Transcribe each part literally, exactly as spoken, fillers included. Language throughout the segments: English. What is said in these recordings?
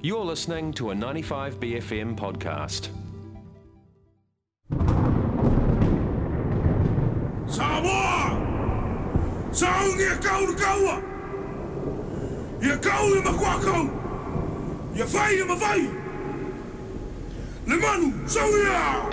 You're listening to a ninety-five B F M podcast. Samoa! Saung ia kau na kaua! Ia kau ia makua kau! Ia whai ia mawhai! Le manu, saung ia!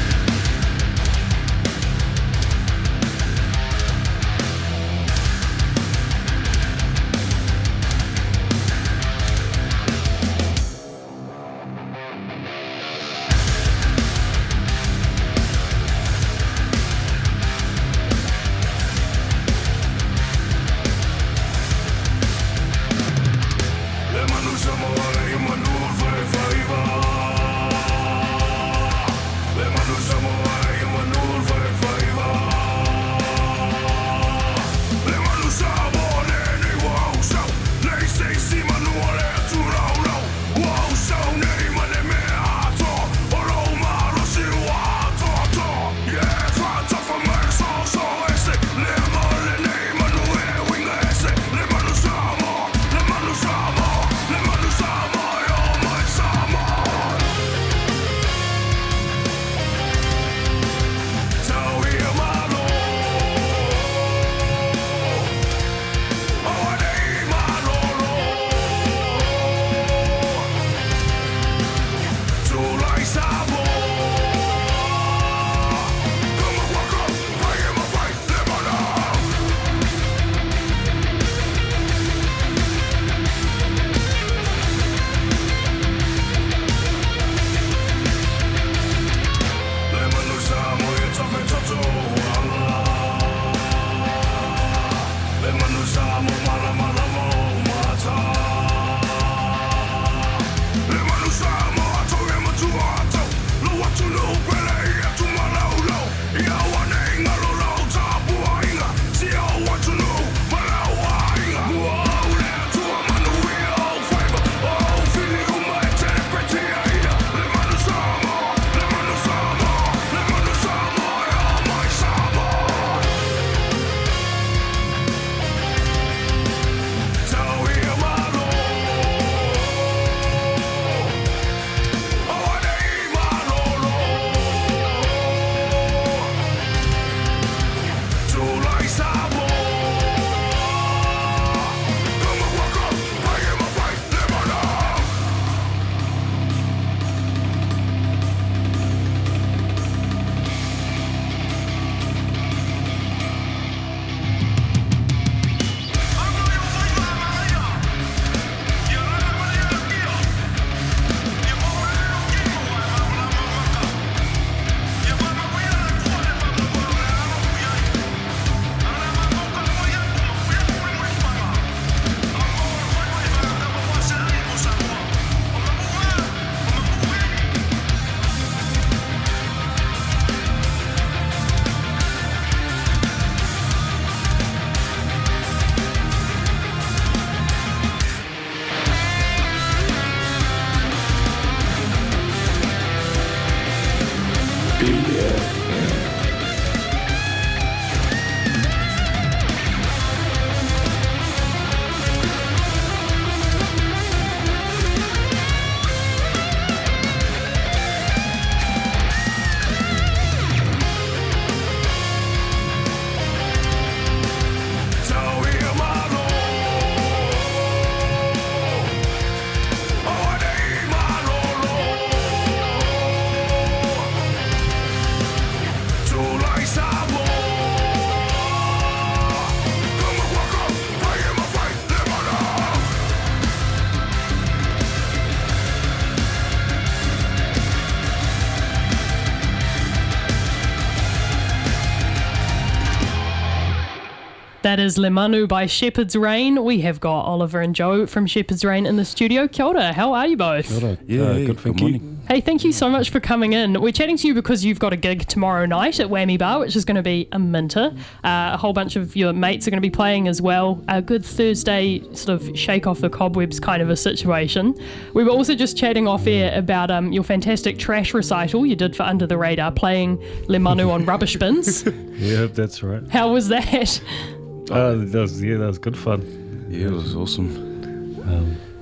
That is Le Manu by Shepherd's Rain. We have got Oliver and Joe from Shepherd's Rain in the studio. Kia ora, how are you both? Kia ora. Yeah, uh, yeah, good, thank good you. Hey, thank you so much for coming in. We're chatting to you because you've got a gig tomorrow night at Whammy Bar, which is going to be a minter. Uh, a whole bunch of your mates are going to be playing as well. A good Thursday sort of shake off the cobwebs kind of a situation. We were also just chatting off air about um, your fantastic trash recital you did for Under the Radar, playing Le Manu on rubbish bins. Yeah, that's right. How was that? Uh, that was, yeah, that was good fun. Yeah, it was awesome. Um,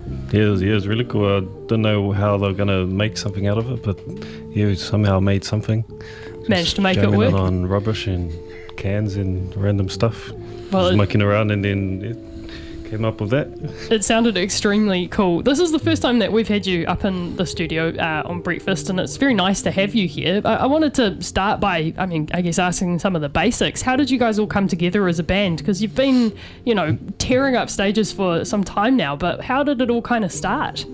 Yeah, it was, yeah, it was really cool. I didn't know how they were going to make something out of it, but yeah, we somehow made something. Managed to make it jamming work. It on rubbish and cans and random stuff. Well, Just it- mucking around, and then it came up with that. It sounded extremely cool. This is the first time that we've had you up in the studio uh, on Breakfast, and it's very nice to have you here. I-, I wanted to start by, I mean, I guess asking some of the basics. How did you guys all come together as a band? Because you've been, you know, tearing up stages for some time now, but how did it all kind of start?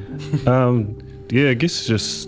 Um, yeah, I guess just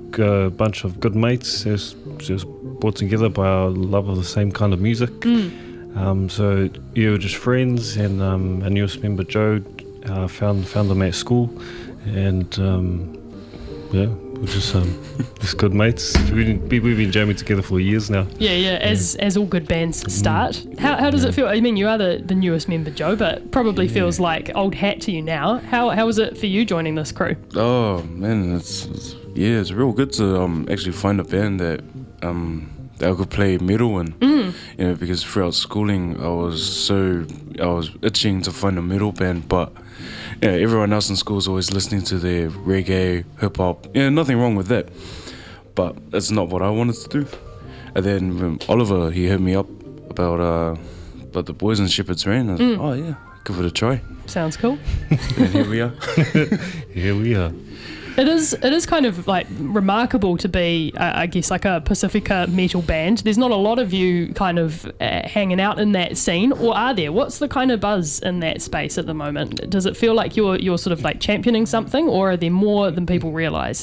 a bunch of good mates just, just brought together by our love of the same kind of music. Mm. Um, so yeah, we're just friends, and um, our newest member Joe uh, found found them at school, and um, yeah, we're just um, just good mates. We've been, we've been jamming together for years now. Yeah, yeah, as as all good bands start. How, how does it feel? I mean, you are the, the newest member, Joe, but probably feels like old hat to you now. How how was it for you joining this crew? Oh man, it's, it's yeah, it's real good to um actually find a band that um that I could play metal in. Mm. You know, because throughout schooling I was so I was itching to find a metal band, but yeah, everyone else in school is always listening to their reggae, hip hop. Yeah, nothing wrong with that, but that's not what I wanted to do. And then um, Oliver, he hit me up about uh about the Boys in Shepherd's Rain. I was Mm. like, oh yeah, give it a try. Sounds cool. And here we are. Here we are. It is it is kind of like remarkable to be, uh, I guess, like a Pacifica metal band. There's not a lot of you kind of uh, hanging out in that scene, or are there? What's the kind of buzz in that space at the moment? Does it feel like you're you're sort of like championing something, or are there more than people realise?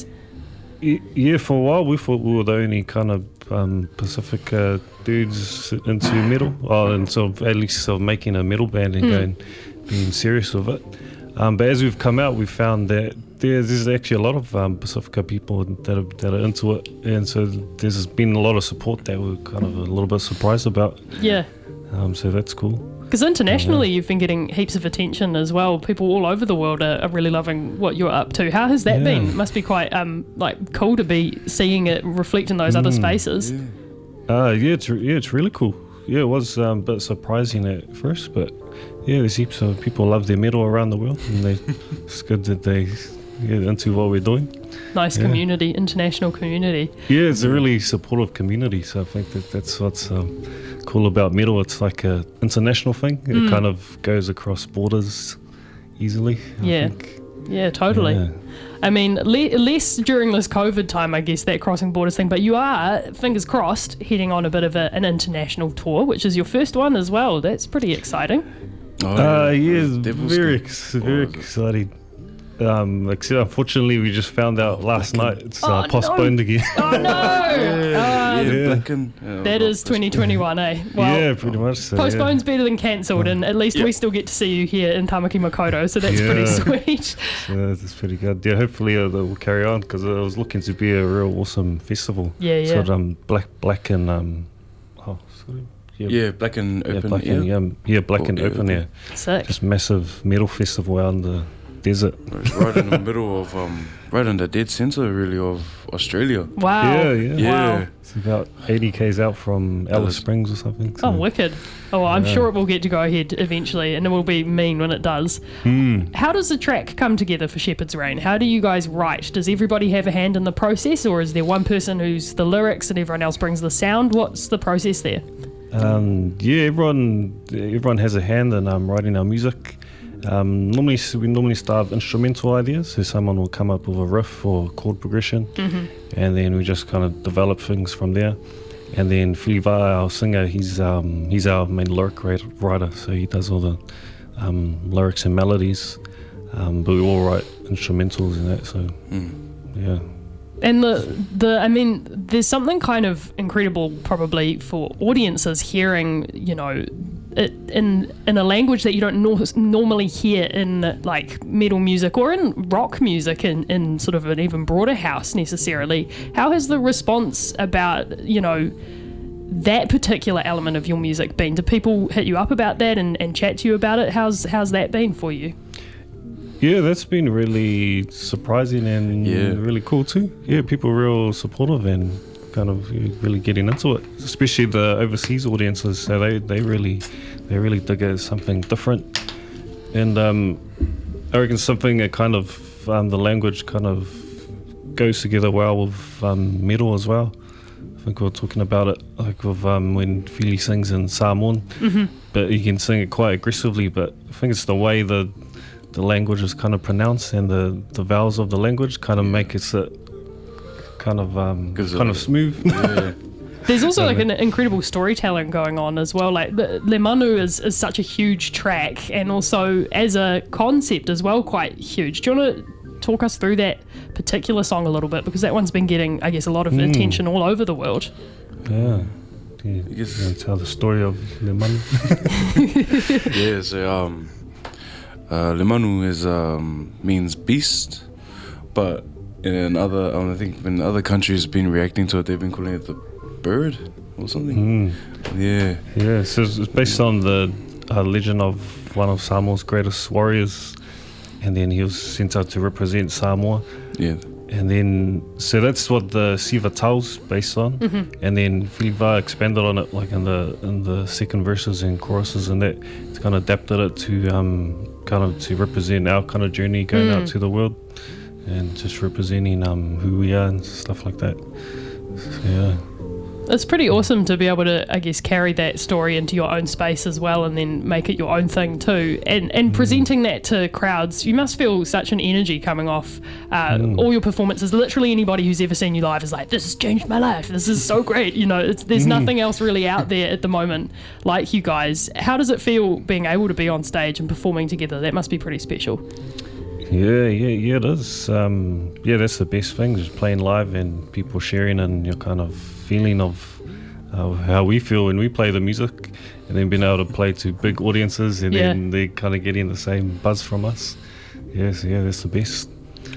Y- Yeah, for a while we thought we were the only kind of um, Pacifica dudes into metal, or and sort of at least sort of making a metal band and Mm. going being serious with it. Um, but as we've come out, we've found that there's, there's actually a lot of um, Pacifica people that are, that are into it, and so there's been a lot of support that we're kind of a little bit surprised about. Yeah. Um, so that's cool. Because internationally, you've been getting heaps of attention as well. People all over the world are, are really loving what you're up to. How has that Yeah. been? It must be quite um like cool to be seeing it reflect in those other Mm. spaces. Uh, yeah, it's re- yeah, it's really cool. Yeah, it was um, a bit surprising at first, but yeah, there's heaps of people love their metal around the world, and they, it's good that they get into what we're doing. Nice Yeah. community, international community. Yeah, it's a really supportive community, so I think that that's what's um, cool about metal. It's like a international thing. It Mm. kind of goes across borders easily. I Yeah. think. Yeah, totally. Yeah. I mean, le- less during this COVID time, I guess, that crossing borders thing, but you are, fingers crossed, heading on a bit of a, an international tour, which is your first one as well. That's pretty exciting. Oh, Uh, yeah, Devil's very, Gate. ex- What very was it? exciting. Um, except unfortunately, we just found out last night it's Oh, uh, no. postponed again. Oh, no! Yeah, Um, Yeah. Black and, uh, That well, is twenty twenty-one, eh? Well, yeah, pretty much. So, yeah. postpone's better than cancelled, and at least Yeah. we still get to see you here in Tamaki Makoto, so that's pretty Yeah. sweet. So that's pretty good. Yeah, hopefully uh, that will carry on, because it was looking to be a real awesome festival. Yeah, yeah. Sort of um, black, black and um, oh, sorry. Yeah, Black and yeah, Open black Air. and yeah, yeah, black Oh, and yeah, open open. air. Sick. Just massive metal festival out in the desert. It's right in the middle of, um, right in the dead centre, really, of Australia. Wow. Yeah, yeah. Yeah. Wow. It's about eighty k's out from Alice Alice. Springs or something. Oh, so- wicked. Oh, well, I'm Yeah. sure it will get to go ahead eventually, and it will be mean when it does. Hmm. How does the track come together for Shepherd's Rain? How do you guys write? Does everybody have a hand in the process, or is there one person who's the lyrics and everyone else brings the sound? What's the process there? Um, yeah, everyone everyone has a hand in um, writing our music. Um, normally, s- we normally start with instrumental ideas, so someone will come up with a riff or chord progression, Mm-hmm. and then we just kind of develop things from there. And then Filiva, our singer, he's um, he's our main lyric write- writer, so he does all the um, lyrics and melodies. Um, but we all write instrumentals and that, so Mm. yeah. And the the I mean, there's something kind of incredible probably for audiences hearing, you know, it in in a language that you don't nor- normally hear in like metal music or in rock music in, in sort of an even broader house necessarily. How has the response about, you know, that particular element of your music been? Do people hit you up about that and, and chat to you about it? How's how's that been for you? Yeah, that's been really surprising and Yeah. really cool too. Yeah, people are real supportive and kind of yeah, really getting into it, especially the overseas audiences. So they, they really they really dig it as something different. And um, I reckon something that kind of um, the language kind of goes together well with um, metal as well. I think we were talking about it like with um, when Fili sings in Samoan, Mm-hmm. but he can sing it quite aggressively. But I think it's the way the the language is kind of pronounced and the, the vowels of the language kind of make it sit kind of um, Gives it kind a- of smooth. Yeah. There's also like an incredible storytelling going on as well. Like the- Le Manu is, is such a huge track, and also as a concept as well, quite huge. Do you want to talk us through that particular song a little bit, because that one's been getting, I guess, a lot of Mm. attention all over the world. Yeah. Yeah, guess- you wanna tell the story of Le Manu? Yeah, so um, uh, Le Manu is um, means beast, but in other, um, I think when other countries have been reacting to it, they've been calling it the bird or something. Mm. Yeah, Yeah, so it's it's based on the uh, legend of one of Samoa's greatest warriors, and then he was sent out to represent Samoa. yeah, And then, so that's what the Siva Tau's based on. Mm-hmm. And then Filiva expanded on it, like in the in the second verses and choruses, and that it's kind of adapted it to um kind of to represent our kind of journey going Mm. out to the world, and just representing um who we are and stuff like that. So, yeah. It's pretty awesome to be able to, I guess, carry that story into your own space as well, and then make it your own thing too. And and presenting that to crowds, you must feel such an energy coming off uh, all your performances. Literally anybody who's ever seen you live is like, this has changed my life. This is so great. You know, it's, there's nothing else really out there at the moment like you guys. How does it feel being able to be on stage and performing together? That must be pretty special. Yeah, yeah, yeah, it is. Um, yeah, that's the best thing, just playing live and people sharing and your kind of feeling of uh, how we feel when we play the music, and then being able to play to big audiences and Yeah. then they kind of getting the same buzz from us. Yes, yeah, that's the best.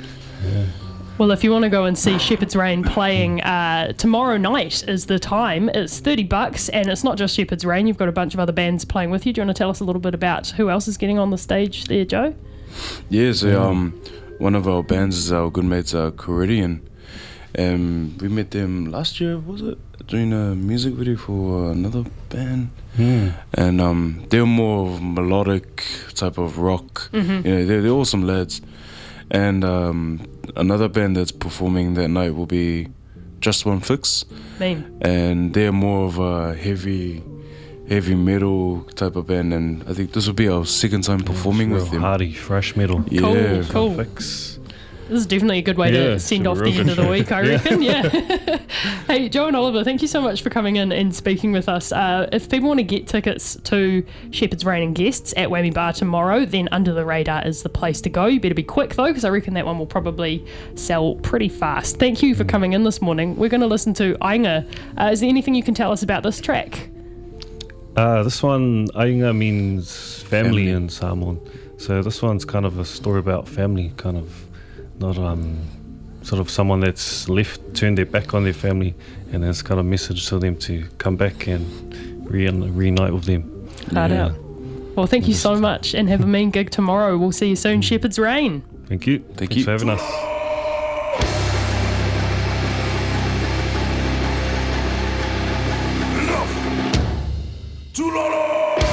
Well, if you want to go and see Shepherd's Rain playing uh, tomorrow night is the time. It's thirty bucks, and it's not just Shepherd's Rain. You've got a bunch of other bands playing with you. Do you want to tell us a little bit about who else is getting on the stage there, Joe? yeah. So um, one of our bands is our good mates, uh, Coridian. Um, we met them last year, was it? Doing a music video for another band. Hmm. And um, they're more of melodic type of rock. You know, they're, they're awesome lads. And um, another band that's performing that night will be Just One Fix, Mean. and they're more of a heavy, heavy metal type of band. And I think this will be our second time performing Real with them. hardy, fresh metal. Yeah, Cool. Fix. This is definitely a good way Yeah, to send it's a off the real end good of the show. week, I Yeah. reckon. Yeah. Hey, Joe and Oliver, thank you so much for coming in and speaking with us. Uh, if people want to get tickets to Shepherd's Rain and Guests at Whammy Bar tomorrow, then Under the Radar is the place to go. You better be quick, though, because I reckon that one will probably sell pretty fast. Thank you for coming in this morning. We're going to listen to Ainga. Uh, is there anything you can tell us about this track? Uh, this one, Ainga means family, Family. in Samoan. So this one's kind of a story about family, kind of not um, sort of someone that's left, turned their back on their family, and it's kind of a message to them to come back and re- reunite with them. Hard Yeah. out. Well, thank you so much, and have a mean gig tomorrow. We'll see you soon, Shepherd's Rain. Thank you. Thank Thanks you. for having us. Enough! Tulolo!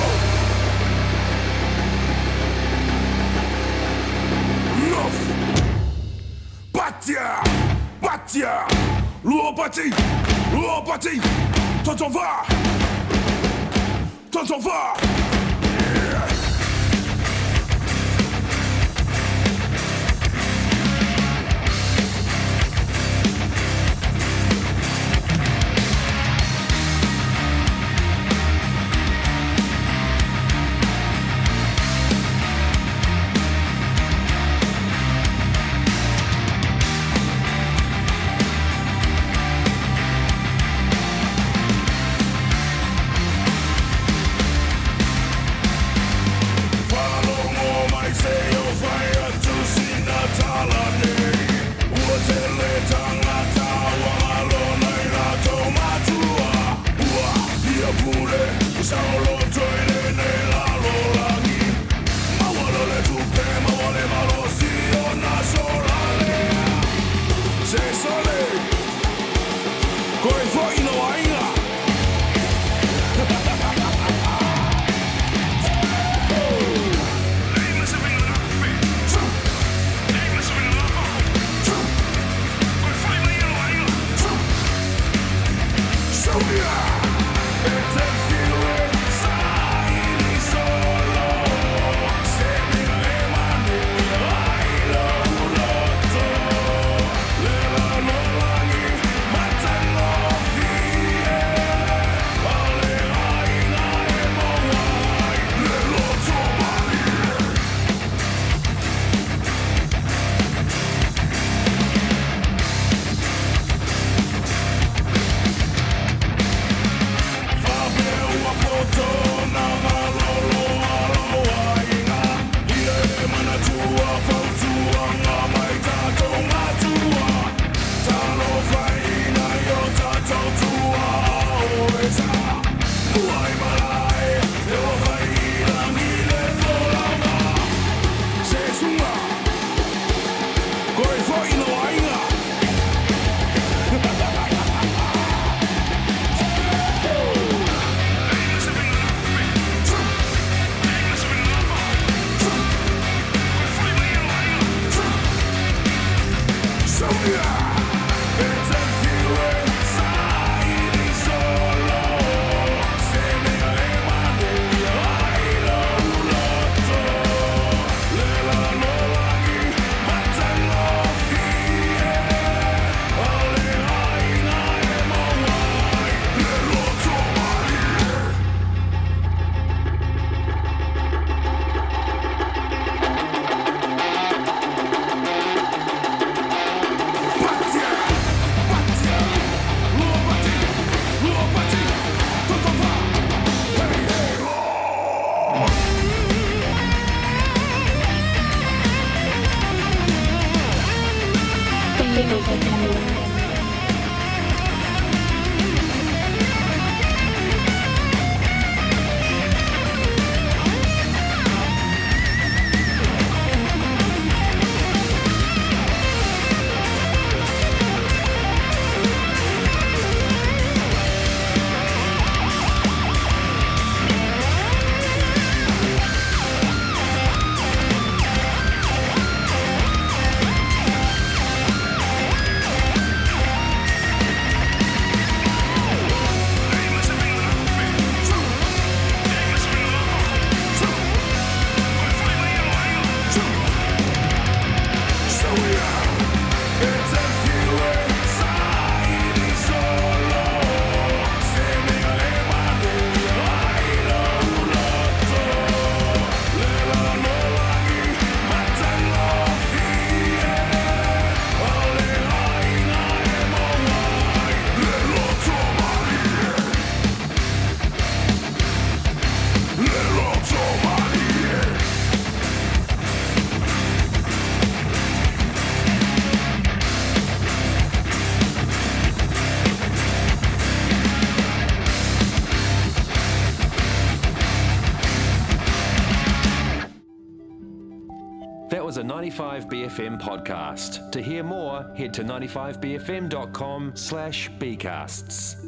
Enough! Batia! Batia! Luo Bati! Luo Bati! Tonton va! Tonton va! Yeah. big vocabulary. That was a ninety-five B F M podcast. To hear more, head to ninety-five b f m dot com slash bcasts.